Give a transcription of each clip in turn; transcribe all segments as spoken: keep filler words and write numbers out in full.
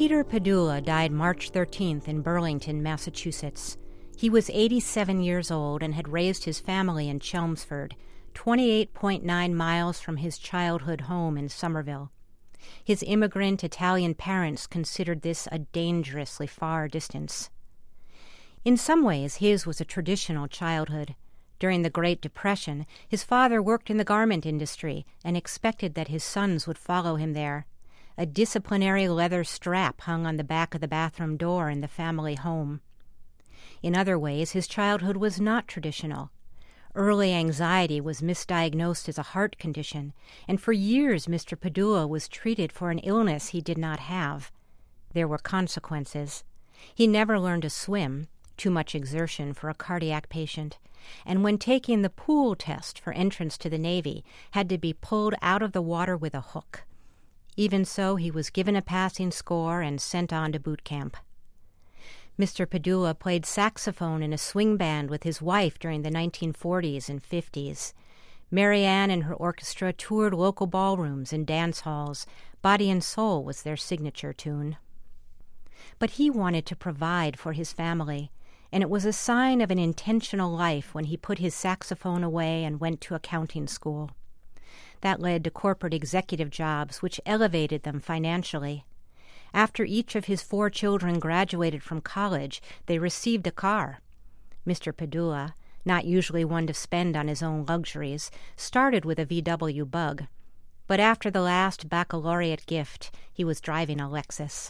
Peter Padula died March thirteenth in Burlington, Massachusetts. He was eighty-seven years old and had raised his family in Chelmsford, twenty-eight point nine miles from his childhood home in Somerville. His immigrant Italian parents considered this a dangerously far distance. In some ways, his was a traditional childhood. During the Great Depression, his father worked in the garment industry and expected that his sons would follow him there. A disciplinary leather strap hung on the back of the bathroom door in the family home. In other ways, his childhood was not traditional. Early anxiety was misdiagnosed as a heart condition, and for years Mister Padula was treated for an illness he did not have. There were consequences. He never learned to swim, too much exertion for a cardiac patient, and when taking the pool test for entrance to the Navy, had to be pulled out of the water with a hook. Even so, he was given a passing score and sent on to boot camp. Mister Padula played saxophone in a swing band with his wife during the nineteen forties and fifties. Mary Ann and her orchestra toured local ballrooms and dance halls. Body and Soul was their signature tune. But he wanted to provide for his family, and it was a sign of an intentional life when he put his saxophone away and went to accounting school. That led to corporate executive jobs, which elevated them financially. After each of his four children graduated from college, they received a car. Mister Padula, not usually one to spend on his own luxuries, started with a V W Bug. But after the last baccalaureate gift, he was driving a Lexus.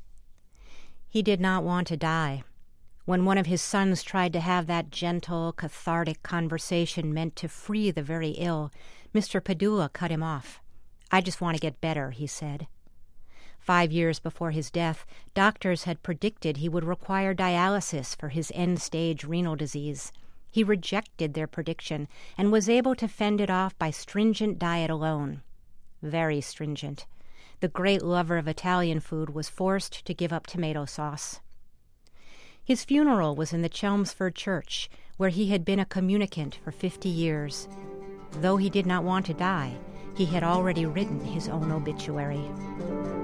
He did not want to die. When one of his sons tried to have that gentle, cathartic conversation meant to free the very ill, Mister Padula cut him off. "I just want to get better," he said. Five years before his death, doctors had predicted he would require dialysis for his end-stage renal disease. He rejected their prediction and was able to fend it off by stringent diet alone. Very stringent. The great lover of Italian food was forced to give up tomato sauce. His funeral was in the Chelmsford Church, where he had been a communicant for fifty years. Though he did not want to die, he had already written his own obituary.